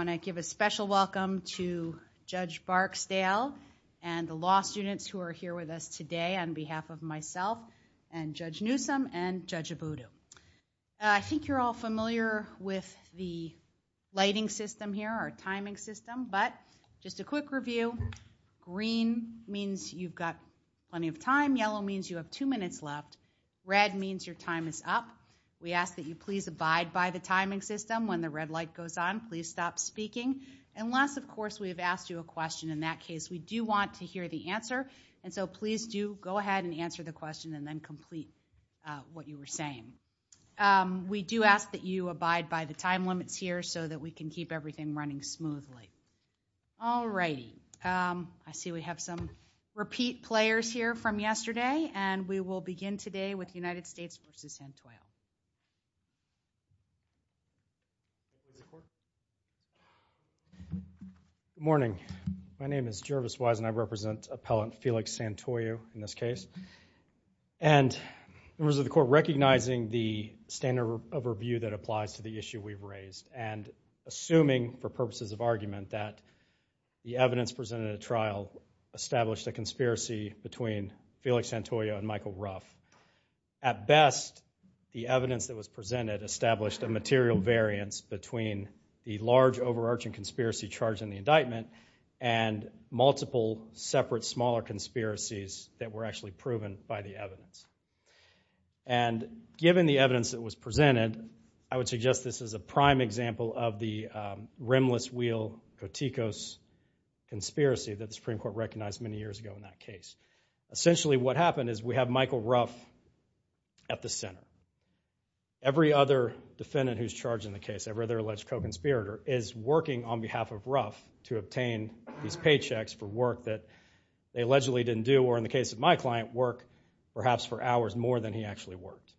want to give a special welcome to Judge Barksdale and the law students who are here with us today on behalf of myself and Judge Newsom and Judge Abudu. I think you're all familiar with the lighting system here, our timing system, but just a quick review. Green means you've got plenty of time. Yellow means you have 2 minutes left. Red means your time is up. We ask that you please abide by the timing system. When the red light goes on, please stop speaking. Unless, of course, we have asked you a question. In that case, we do want to hear the answer. And so please do go ahead and answer the question and then complete what you were saying. We do ask that you abide by the time limits here so that we can keep everything running smoothly. All righty. I see we have some repeat players here from yesterday, and we will begin today with United States v. Santoyo. Good morning. My name is Jervis Wise, and I represent Appellant Felix Santoyo in this case. And members of the Court, recognizing the standard of review that applies to the issue we've raised, and assuming for purposes of argument that the evidence presented at trial established a conspiracy between Felix Santoyo and Michael Ruff, at best, the evidence that was presented established a material variance between the large overarching conspiracy charged in the indictment and multiple separate smaller conspiracies that were actually proven by the evidence. And given the evidence that was presented, I would suggest this is a prime example of the rimless wheel Kotikos conspiracy that the Supreme Court recognized many years ago in that case. Essentially what happened is we have Michael Ruff at the center. Every other defendant who's charged in the case, every other alleged co-conspirator, is working on behalf of Ruff to obtain these paychecks for work that they allegedly didn't do, or in the case of my client, work perhaps for hours more than he actually worked.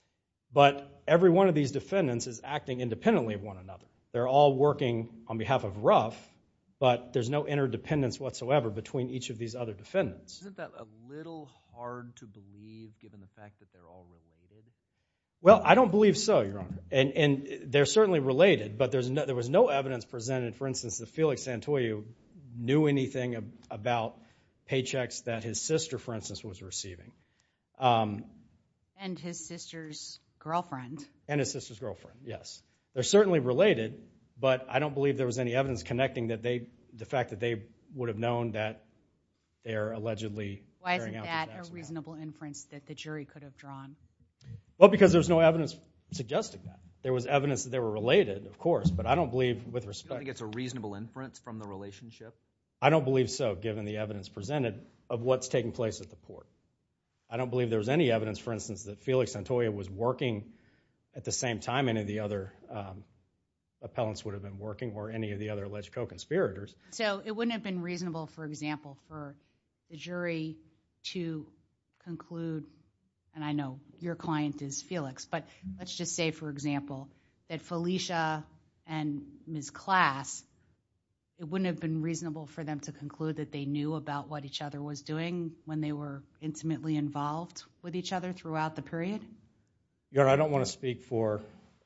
But every one of these defendants is acting independently of one another. They're all working on behalf of Ruff, but there's no interdependence whatsoever between each of these other defendants. Isn't that a little hard to believe given the fact that they're all related? Well, I don't believe so, Your Honor. And they're certainly related, but there was no evidence presented, for instance, that Felix Santoyo knew anything about paychecks that his sister, for instance, was receiving. And his sister's girlfriend. And his sister's girlfriend, yes. They're certainly related, but I don't believe there was any evidence connecting that the fact that they would have known that they're allegedly carrying out these acts. Why isn't that a reasonable inference that the jury could have drawn? Well, because there's no evidence suggesting that. There was evidence that they were related, of course, but I don't believe with respect... You don't think it's a reasonable inference from the relationship? I don't believe so, given the evidence presented of what's taking place at the port. I don't believe there was any evidence, for instance, that Felix Santoyo was working at the same time any of the other appellants would have been working, or any of the other alleged co-conspirators. So it wouldn't have been reasonable, for example, for the jury to conclude, and I know your client is Felix, but let's just say, for example, that Felicia and Ms. Class, it wouldn't have been reasonable for them to conclude that they knew about what each other was doing when they were intimately involved with each other throughout the period? Your Honor, I don't want to speak for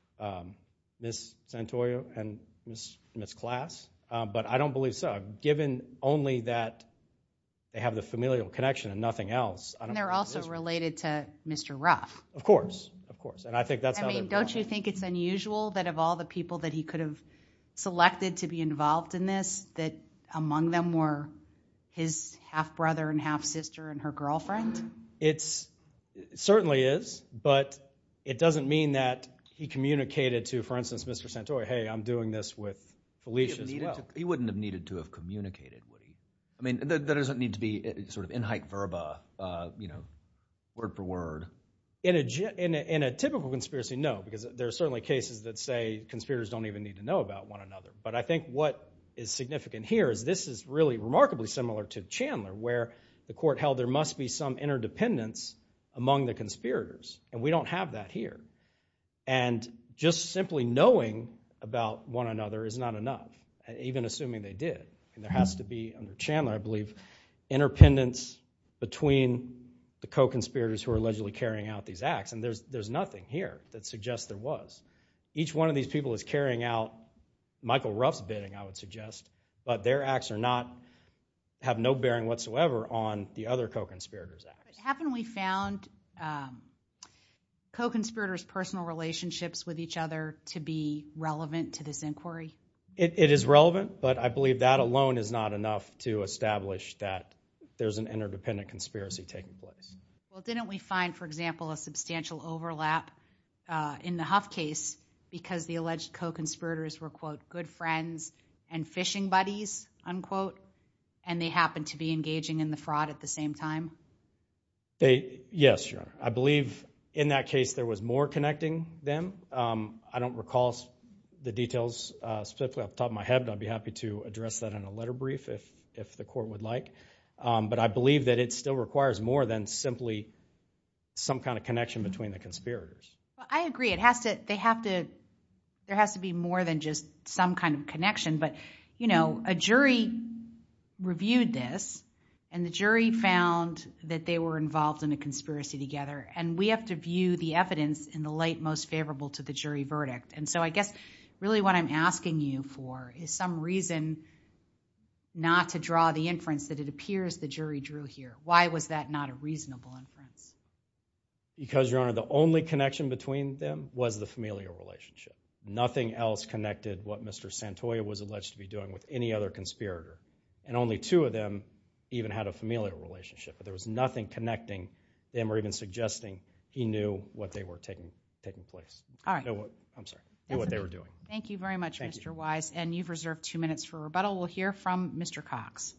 Ms. Santoyo and Ms. Class, but I don't believe so. Given only that they have the familial connection and nothing else. And they're also related to Mr. Ruff. Of course, of course. And I think that's how... I mean, don't you think it's unusual that of all the people that he could have selected to be involved in this, that among them were his half-brother and half-sister and her girlfriend? It certainly is, but it doesn't mean that he communicated to, for instance, Mr. Santoyo, hey, I'm doing this with Felicia as well. He wouldn't have needed to have communicated, would he? I mean, there doesn't need to be sort of in haec verba, word for word. In a typical conspiracy, no, because there are certainly cases that say conspirators don't even need to know about one another. But I think what is significant here is this is really remarkably similar to Chandler, where the court held there must be some interdependence among the conspirators, and we don't have that here. And just simply knowing about one another is not enough, even assuming they did. And there has to be, under Chandler, I believe, interdependence between the co-conspirators who are allegedly carrying out these acts. And there's nothing here that suggests there was. Each one of these people is carrying out Michael Ruff's bidding, I would suggest, but their acts have no bearing whatsoever on the other co-conspirators' acts. But haven't we found co-conspirators' personal relationships with each other to be relevant to this inquiry? It is relevant, but I believe that alone is not enough to establish that there's an interdependent conspiracy taking place. Well, didn't we find, for example, a substantial overlap in the Huff case because the alleged co-conspirators were, quote, good friends and fishing buddies, unquote, and they happened to be engaging in the fraud at the same time? Yes, Your Honor. I believe in that case there was more connecting them. I don't recall the details specifically off the top of my head, but I'd be happy to address that in a letter brief if the court would like. But I believe that it still requires more than simply some kind of connection between the conspirators. Well, I agree. There has to be more than just some kind of connection. But, you know, a jury reviewed this, and the jury found that they were involved in a conspiracy together. And we have to view the evidence in the light most favorable to the jury verdict. And so I guess really what I'm asking you for is some reason not to draw the inference that it appears the jury drew here. Why was that not a reasonable inference? Because, Your Honor, the only connection between them was the familial relationship. Nothing else connected what Mr. Santoya was alleged to be doing with any other conspirator. And only two of them even had a familial relationship. But there was nothing connecting them or even suggesting he knew what they were taking place. All right. Knew what they were doing. Thank you very much, Mr. Wise. And you've reserved 2 minutes for rebuttal. We'll hear from Mr. Cox.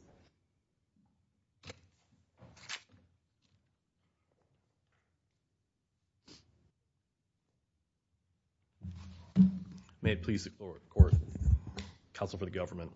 May it please the court, counsel for the government.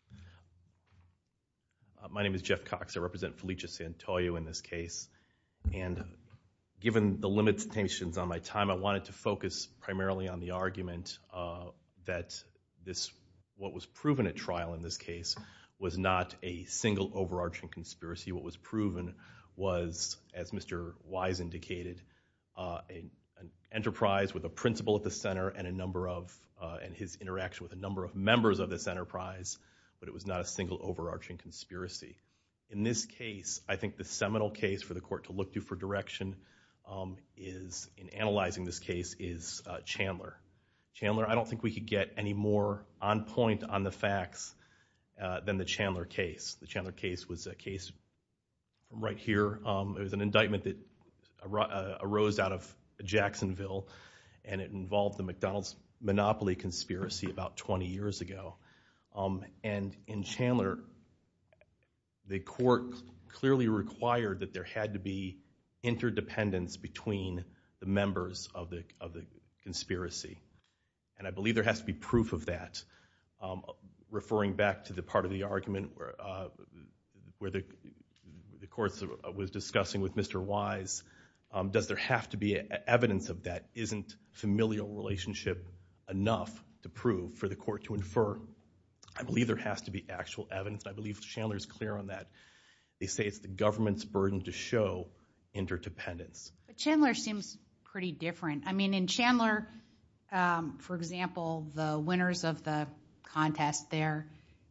My name is Jeff Cox. I represent Felicia Santoya in this case. And given the limitations on my time, I wanted to focus primarily on the argument that what was proven at trial in this case was not a single overarching conspiracy. What was proven was, as Mr. Wise indicated, an enterprise with a principal at the center and and his interaction with a number of members of this enterprise, but it was not a single overarching conspiracy. In this case, I think the seminal case for the court to look to for direction in analyzing this case is Chandler. Chandler, I don't think we could get any more on point on the facts than the Chandler case. The Chandler case was a case from right here. It was an indictment that arose out of Jacksonville, and it involved the McDonald's monopoly conspiracy about 20 years ago. And in Chandler, the court clearly required that there had to be interdependence between the members of the conspiracy. And I believe there has to be proof of that. Referring back to the part of the argument where the court was discussing with Mr. Wise, does there have to be evidence of that? Isn't familial relationship enough to prove for the court to infer? I believe there has to be actual evidence, and I believe Chandler is clear on that. They say it's the government's burden to show interdependence. But Chandler seems pretty different. I mean, in Chandler, for example, the winners of the contest there,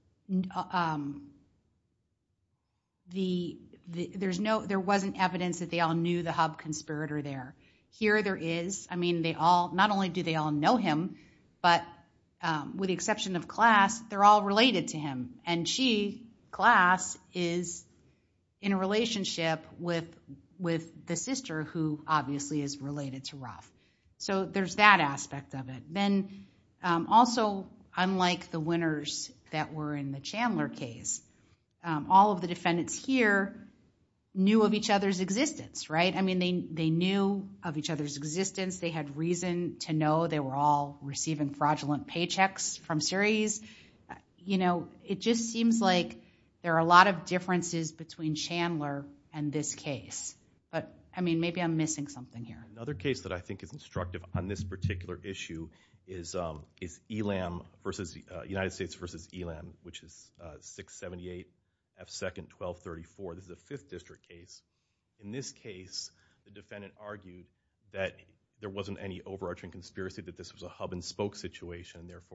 there wasn't evidence that they all knew the hub conspirator there. Here there is. I mean, not only do they all know him, but with the exception of Class, they're all related to him. And Class, is in a relationship with the sister who obviously is related to Ruff. So there's that aspect of it. Then also, unlike the winners that were in the Chandler case, all of the defendants here knew of each other's existence, right? I mean, they knew of each other's existence. They had reason to know they were all receiving fraudulent paychecks from Ceres. You know, it just seems like there are a lot of differences between Chandler and this case. But, I mean, maybe I'm missing something here. Another case that I think is instructive on this particular issue is Elam versus United States versus Elam, which is 678 F. 2nd 1234. This is a 5th District case. In this case, the defendant argued that there wasn't any overarching conspiracy, that this was a hub and spoke situation. Therefore,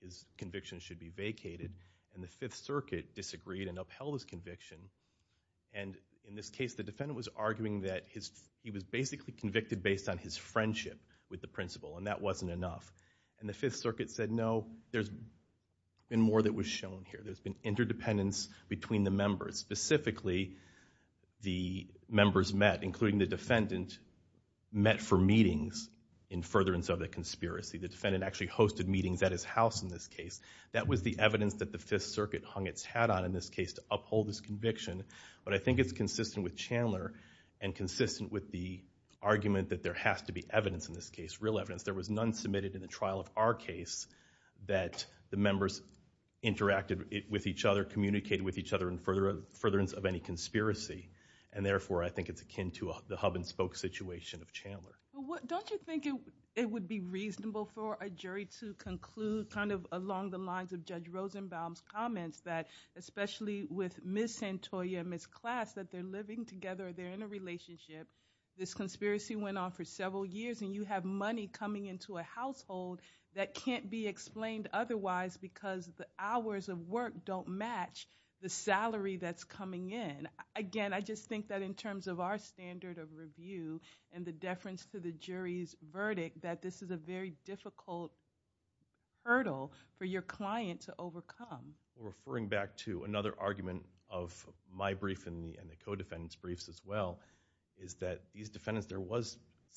his conviction should be vacated. And the Fifth Circuit disagreed and upheld his conviction. And in this case, the defendant was arguing that he was basically convicted based on his friendship with the principal, and that wasn't enough. And the Fifth Circuit said, no, there's been more that was shown here. There's been interdependence between the members. Specifically, the members met, including the defendant, met for meetings in furtherance of the conspiracy. The defendant actually hosted meetings at his house in this case. That was the evidence that the Fifth Circuit hung its hat on in this case to uphold his conviction. But I think it's consistent with Chandler and consistent with the argument that there has to be evidence in this case, real evidence. There was none submitted in the trial of our case that the members interacted with each other, communicated with each other in furtherance of any conspiracy. And therefore, I think it's akin to the hub and spoke situation of Chandler. Don't you think it would be reasonable for a jury to conclude kind of along the lines of Judge Rosenbaum's comments that, especially with Ms. Santoya and Ms. Klass, that they're living together, they're in a relationship, this conspiracy went on for several years, and you have money coming into a household that can't be explained otherwise because the hours of work don't match the salary that's coming in. Again, I just think that in terms of our standard of review and the deference to the jury's verdict, that this is a very difficult hurdle for your client to overcome. Well, referring back to another argument of my brief and the co-defendant's briefs as well, is that these defendants, there was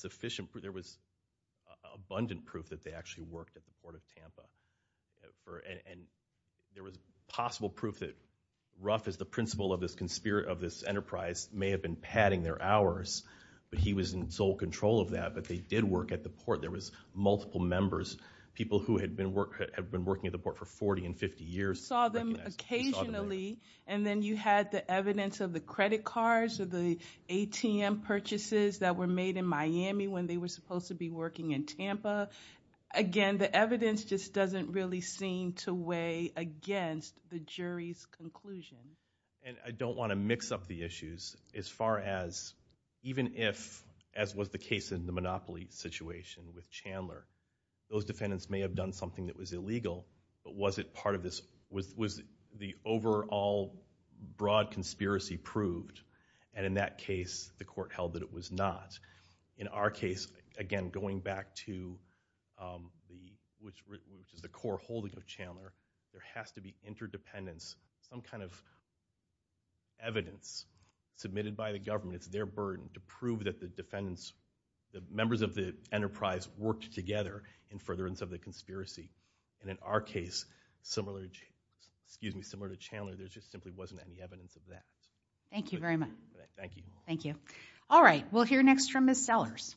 abundant proof that they actually worked at the Port of Tampa. And there was possible proof that Ruff, as the principal of this enterprise, may have been padding their hours, but he was in sole control of that. But they did work at the port. There was multiple members, people who had been working at the port for 40 and 50 years. You saw them occasionally, and then you had the evidence of the credit cards or the ATM purchases that were made in Miami when they were supposed to be working in Tampa. Again, the evidence just doesn't really seem to weigh against the jury's conclusion. And I don't want to mix up the issues as far as, even if, as was the case in the Monopoly situation with Chandler, those defendants may have done something that was illegal, but was it part of this, was the overall broad conspiracy proved? And in that case, the court held that it was not. In our case, again, going back to which is the core holding of Chandler, there has to be interdependence, some kind of evidence submitted by the government. It's their burden to prove that the defendants, the members of the enterprise, worked together in furtherance of the conspiracy. And in our case, similar to Chandler, there just simply wasn't any evidence of that. Thank you very much. Thank you. Thank you. All right, we'll hear next from Ms. Sellers.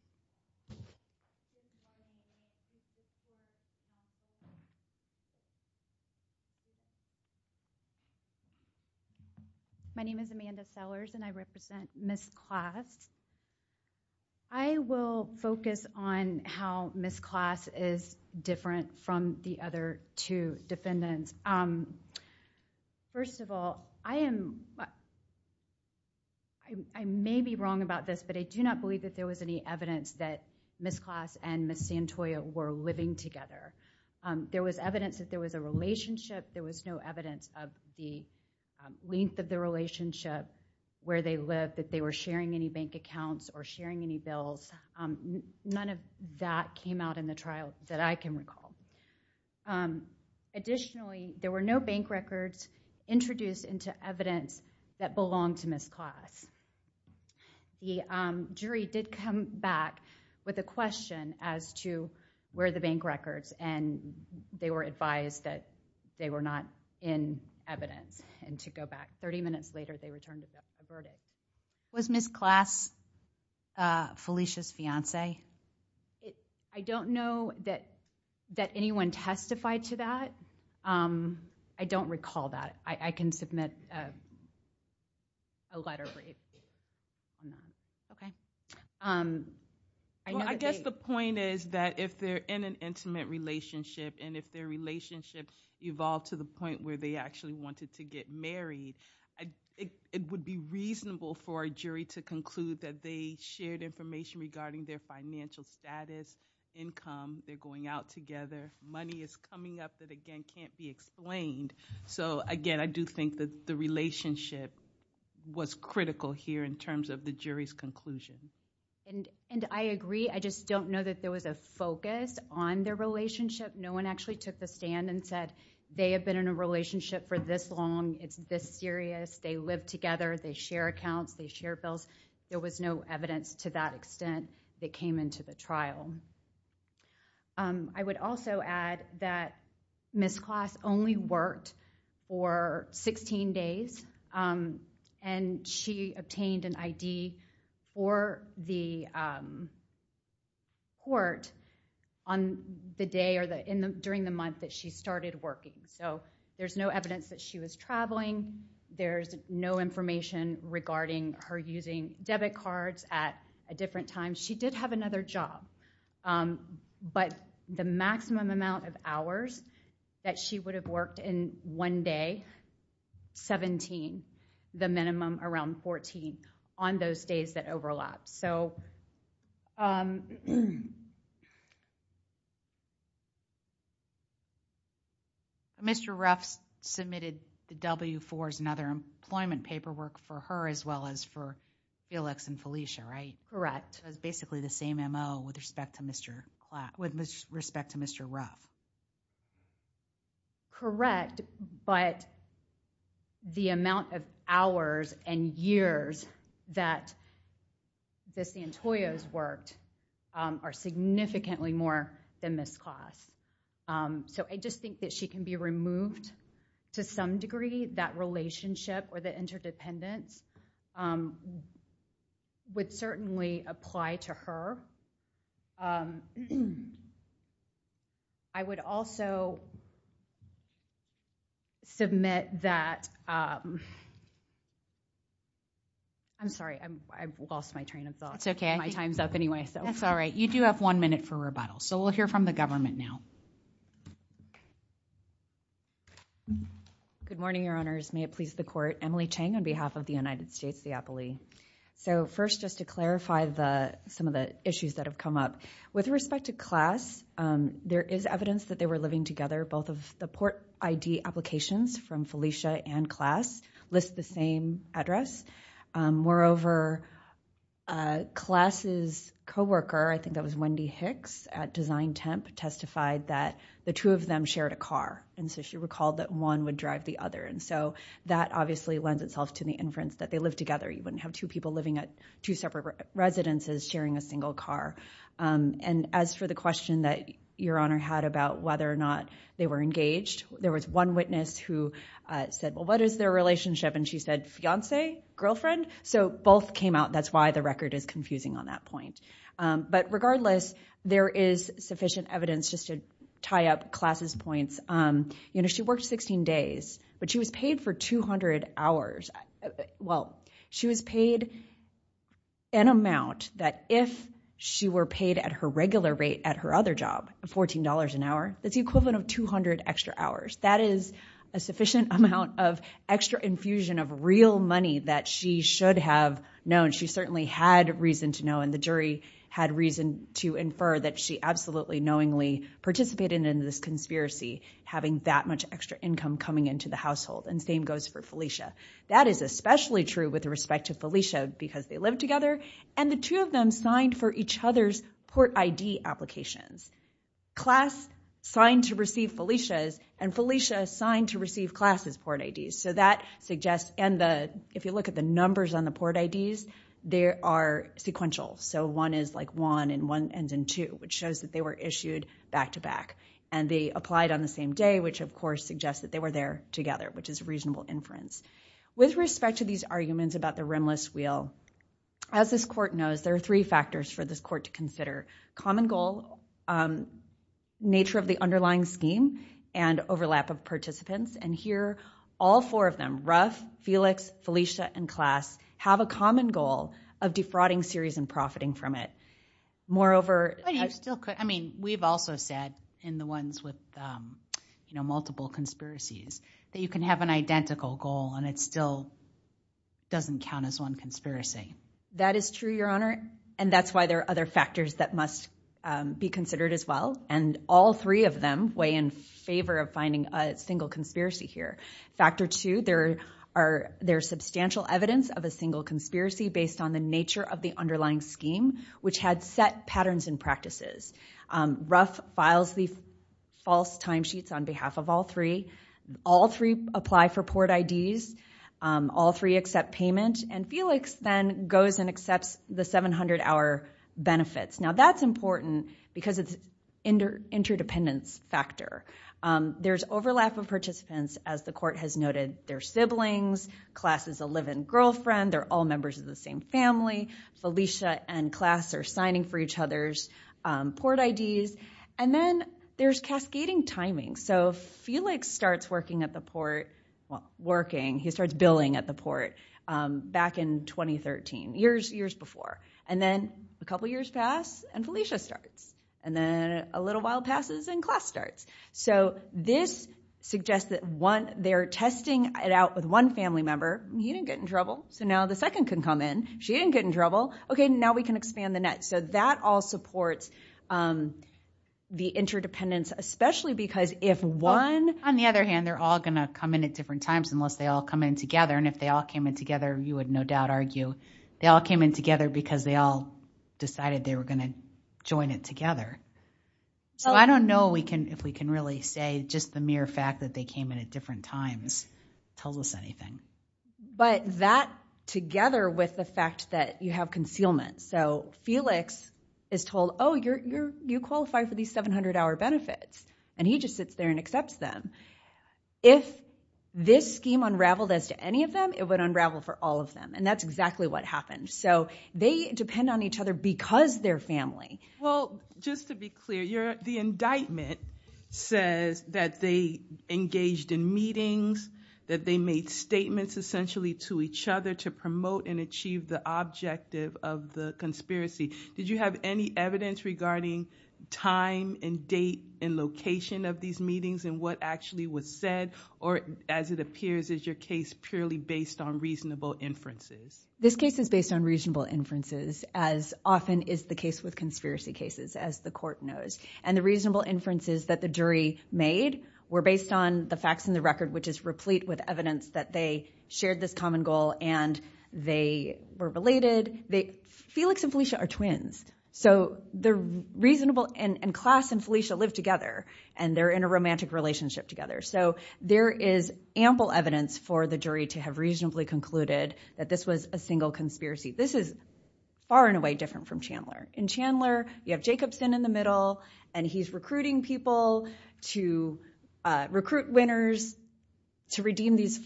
My name is Amanda Sellers, and I represent Ms. Klass. I will focus on how Ms. Klass is different from the other two defendants. First of all, I may be wrong about this, but I do not believe that there was any evidence that Ms. Klass and Ms. Santoya were living together. There was evidence that there was a relationship. There was no evidence of the length of the relationship, where they lived, that they were sharing any bank accounts or sharing any bills. None of that came out in the trial that I can recall. Additionally, there were no bank records introduced into evidence that belonged to Ms. Klass. The jury did come back with a question as to where the bank records, and they were advised that they were not in evidence, and to go back. 30 minutes later, they returned a verdict. Was Ms. Klass Felicia's fiance? I don't know that anyone testified to that. I don't recall that. I can submit a letter brief on that. Okay. I guess the point is that if they're in an intimate relationship, and if their relationship evolved to the point where they actually wanted to get married, it would be reasonable for a jury to conclude that they shared information regarding their financial status income. They're going out together. Money is coming up that, again, can't be explained. So, again, I do think that the relationship was critical here in terms of the jury's conclusion. And I agree. I just don't know that there was a focus on their relationship. No one actually took the stand and said, they have been in a relationship for this long, it's this serious, they live together, they share accounts, they share bills. There was no evidence to that extent that came into the trial. I would also add that Ms. Klaas only worked for 16 days, and she obtained an ID for the court on the day or during the month that she started working. So there's no evidence that she was traveling. There's no information regarding her using debit cards at a different time. She did have another job, but the maximum amount of hours that she would have worked in one day, 17, the minimum around 14 on those days that overlap. So Mr. Ruff submitted the W-4s and other employment paperwork for her as well as for Felix and Felicia, right? correct. So it's basically the same MO with respect to Mr. Ruff. Correct, but the amount of hours and years that the Santoyos worked are significantly more than Ms. Klaas. So I just think that she can be removed to some degree. That relationship or the interdependence would certainly apply to her. I would also submit that, I'm sorry, I've lost my train of thought. It's okay. My time's up anyway. So That's all right. You do have 1 minute for rebuttal, so we'll hear from the government now. Good morning, Your Honors. May it please the Court. Emily Chang on behalf of the United States, the appellee. So first, just to clarify some of the issues that have come up. With respect to Klaas, there is evidence that they were living together. Both of the port ID applications from Felicia and Klaas list the same address. Moreover, Klaas's coworker, I think that was Wendy Hicks at Design Temp, testified that the two of them shared a car. And so she recalled that one would drive the other. And so that obviously lends itself to the inference that they lived together. You wouldn't have two people living at two separate residences sharing a single car. And as for the question that Your Honor had about whether or not they were engaged, there was one witness who said, well, what is their relationship? And she said, fiance, girlfriend? So both came out. That's why the record is confusing on that point. But regardless, there is sufficient evidence just to tie up Klaas's points. She worked 16 days, but she was paid for 200 hours. Well, she was paid an amount that if she were paid at her regular rate at her other job, $14 an hour, that's the equivalent of 200 extra hours. That is a sufficient amount of extra infusion of real money that she should have known. She certainly had reason to know, and the jury had reason to infer that she absolutely knowingly participated in this conspiracy, having that much extra income coming into the household. And same goes for Felicia. That is especially true with respect to Felicia because they lived together, and the two of them signed for each other's port ID applications. Klaas signed to receive Felicia's, and Felicia signed to receive Klaas's port IDs. So that suggests, and if you look at the numbers on the port IDs, they are sequential. So one is like 1 and one ends in 2, which shows that they were issued back to back. And they applied on the same day, which of course suggests that they were there together, which is a reasonable inference. With respect to these arguments about the rimless wheel, as this court knows, there are 3 factors for this court to consider: common goal, nature of the underlying scheme, and overlap of participants. And here, all 4 of them, Ruff, Felix, Felicia, and Klaas, have a common goal of defrauding Ceres and profiting from it. Moreover, but you still could. I mean, we've also said in the ones with multiple conspiracies that you can have an identical goal and it still doesn't count as one conspiracy. That is true, Your Honor, and that's why there are other factors that must be considered as well, and all three of them weigh in favor of finding a single conspiracy here. Factor 2, there's substantial evidence of a single conspiracy based on the nature of the underlying scheme, which had set patterns and practices. Ruff files the false timesheets on behalf of all three. All three apply for port IDs. All three accept payment, and Felix then goes and accepts the 700-hour benefits. Now that's important because it's interdependence factor. There's overlap of participants, as the court has noted. They're siblings. Class is a live-in girlfriend. They're all members of the same family. Felicia and Class are signing for each other's port IDs. And then there's cascading timing. So Felix starts working at the port, he starts billing at the port back in 2013, years before. And then a couple years pass and Felicia starts. And then a little while passes and Class starts. So this suggests that they're testing it out with one family member. He didn't get in trouble. So now the second can come in. She didn't get in trouble. Okay, now we can expand the net. So that all supports the interdependence, especially because if one... On the other hand, they're all going to come in at different times unless they all come in together. And if they all came in together, you would no doubt argue they all came in together because they all decided they were going to join it together. So I don't know if we can really say just the mere fact that they came in at different times tells us anything. But that together with the fact that you have concealment. So Felix is told, oh, you qualify for these 700-hour benefits. And he just sits there and accepts them. If this scheme unraveled as to any of them, it would unravel for all of them. And that's exactly what happened. So they depend on each other because they're family. Well, just to be clear, the indictment says that they engaged in meetings, that they made statements essentially to each other to promote and achieve the objective of the conspiracy. Did you have any evidence regarding time and date and location of these meetings and what actually was said? Or as it appears, is your case purely based on reasonable inferences? This case is based on reasonable inferences, as often is the case with conspiracy cases, as the court knows. And the reasonable inferences that the jury made were based on the facts in the record, which is replete with evidence that they shared this common goal and they were related. Felix and Felicia are twins. So the reasonable, and Class and Felicia live together, and they're in a romantic relationship together. So there is ample evidence for the jury to have reasonably concluded that this was a single conspiracy. This is far and away different from Chandler. In Chandler, you have Jacobson in the middle, and he's recruiting people to recruit winners to redeem these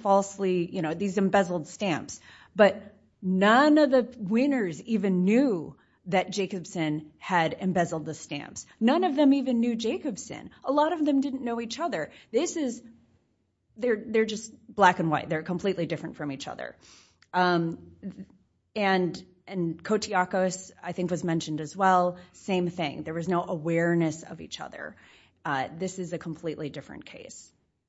these embezzled stamps. But none of the winners even knew that Jacobson had embezzled the stamps. None of them even knew Jacobson. A lot of them didn't know each other. They're just black and white. They're completely different from each other. And Kotiakos, I think, was mentioned as well. Same thing. There was no awareness of each other. This is a completely different case.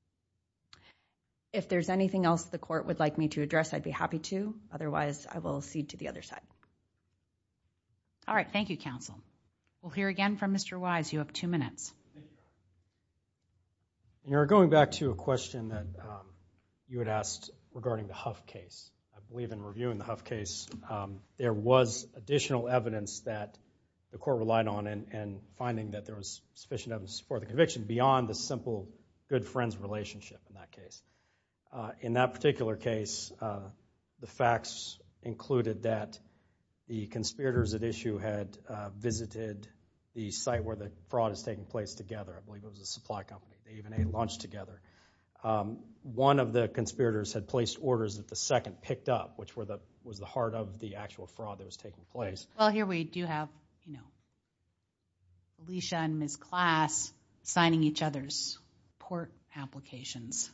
If there's anything else the court would like me to address, I'd be happy to. Otherwise, I will cede to the other side. All right. Thank you, counsel. We'll hear again from Mr. Wise. You have 2 minutes. You're going back to a question that you had asked regarding the Huff case. I believe in reviewing the Huff case, there was additional evidence that the court relied on and finding that there was sufficient evidence for the conviction beyond the simple good friends relationship in that case. In that particular case, the facts included that the conspirators at issue had visited the site where the fraud is taking place together. I believe it was a supply company. They even ate lunch together. One of the conspirators had placed orders that the second picked up, which was the heart of the actual fraud that was taking place. Well, here we do have, Felicia and Ms. Class signing each other's port applications.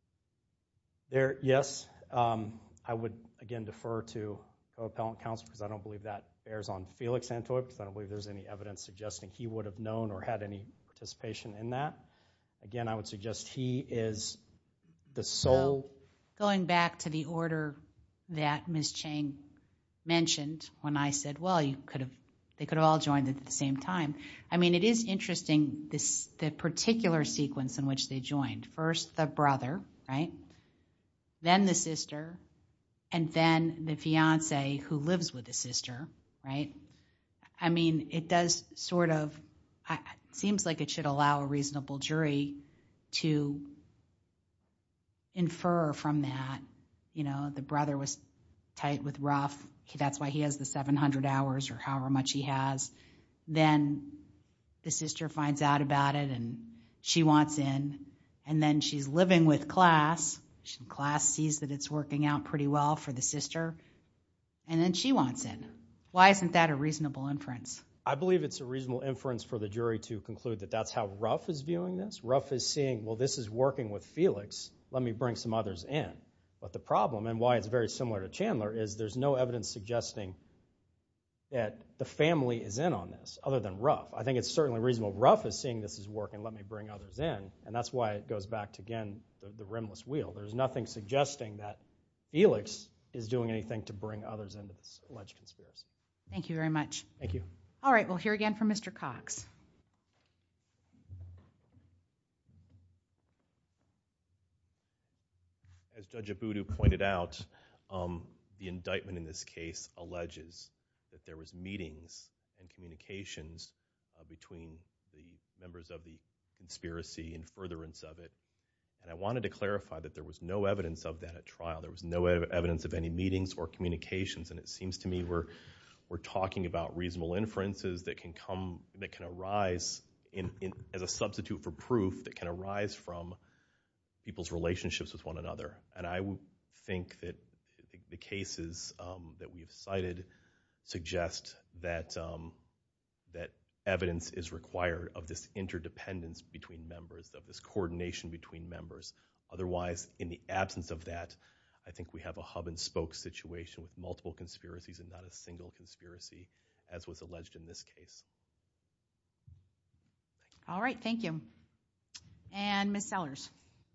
Yes. I would, again, defer to co-appellant counsel because I don't believe that bears on Felix Santoy because I don't believe there's any evidence suggesting he would have known or had any participation in that. Again, I would suggest he is the sole... Going back to the order that Ms. Chang mentioned when I said, well, They could have all joined at the same time. I mean, it is interesting, the particular sequence in which they joined. First, the brother, right? Then the sister, and then the fiance who lives with the sister, right? I mean, it does sort of, it seems like it should allow a reasonable jury to infer from that, you know, the brother was tight with Ruff. That's why he has the 700 hours or however much he has. Then the sister finds out about it and she wants in. And then she's living with Class. Class sees that it's working out pretty well for the sister. And then she wants in. Why isn't that a reasonable inference? I believe it's a reasonable inference for the jury to conclude that that's how Ruff is viewing this. Ruff is seeing, well, this is working with Felix. Let me bring some others in. But the problem, and why it's very similar to Chandler, is there's no evidence suggesting that the family is in on this, other than Ruff. I think it's certainly reasonable. Ruff is seeing this is working, let me bring others in. And that's why it goes back to, again, the rimless wheel. There's nothing suggesting that Felix is doing anything to bring others into this alleged conspiracy. Thank you very much. Thank you. All right, we'll hear again from Mr. Cox. As Judge Abudu pointed out, the indictment in this case alleges that there was meetings and communications between the members of the conspiracy in furtherance of it. And I wanted to clarify that there was no evidence of that at trial. There was no evidence of any meetings or communications. And it seems to me we're talking about reasonable inferences that can arise as a substitute for proof that can arise from people's relationships with one another. And I would think that the cases that we've cited suggest that that evidence is required of this interdependence between members, of this coordination between members. Otherwise, in the absence of that, I think we have a hub and spoke situation with multiple conspiracies and not a single conspiracy, as was alleged in this case. All right, thank you. And Ms. Sellers.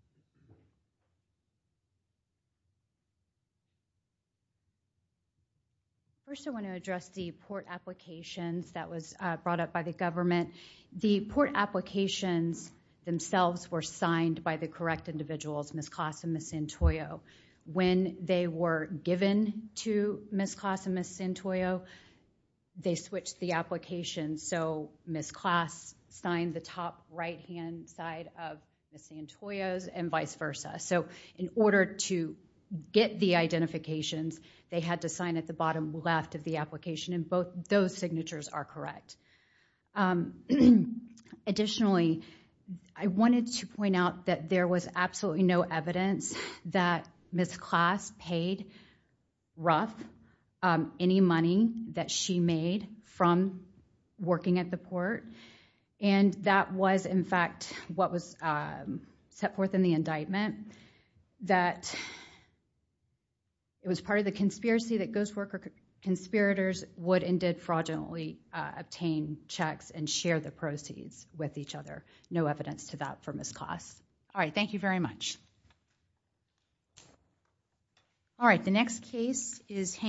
First, I want to address the port applications that was brought up by the government. The port applications themselves were signed by the correct individuals, Ms. Class and Ms. Santoyo. When they were given to Ms. Class and Ms. Santoyo, they switched the application. So Ms. Class signed the top right-hand side of Ms. Santoyo's and vice versa. So in order to get the identifications, they had to sign at the bottom left of the application, and both those signatures are correct. Additionally, I wanted to point out that there was absolutely no evidence that Ms. Class paid Ruff any money that she made from working at the port, and that was, in fact, what was set forth in the indictment, that it was part of the conspiracy that ghost worker conspirators would and did fraudulently obtain checks and share the proceeds with each other. No evidence to that for Ms. Class. All right, thank you very much. All right, the next case is